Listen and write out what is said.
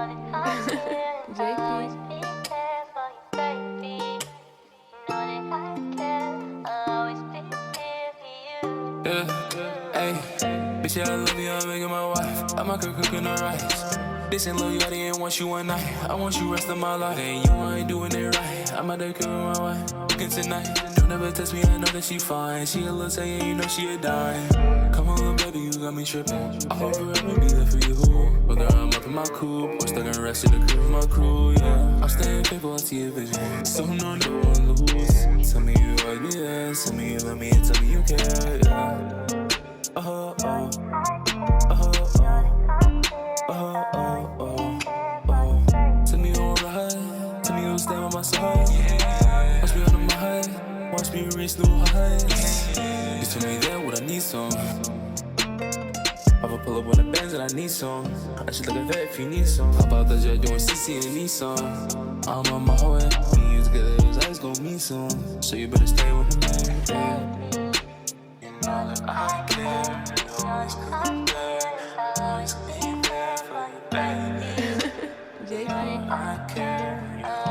JP. Yeah, ayy. Bitch, yeah, I love you, I'm making my wife. I'm a cook cooking the rice. This ain't love you, I didn't want you one night. I want you rest of my life. And you ain't doing it right. I'm out there killing my wife. Looking tonight. Don't ever test me, I know that she fine. She a little saying, you know she a dime. Come on, little baby, you got me tripping. I hope forever be there for you. But girl, I'm up in my coupe. I'm stuck in the rest of the crew, my crew, yeah. I'm staying faithful, I see a vision. So no, no one lose. Tell me you like me, yeah. Tell me you love me and tell me you care, yeah. Oh, oh, oh, oh, oh, oh, oh. Tell me you alright. Tell me you'll stay by my side. Watch me on the mind. Watch me reach new heights. You tell me that what I need some. I'ma pull up on the bands and I need some. I should look at that if you need some. How about that you're doing CC and need some. I'm on my way. Me use good his eyes gon' meet soon. So you better stay with him, man. Yeah. You know that I care. You always come there. Always be there for you, baby. JP. I care.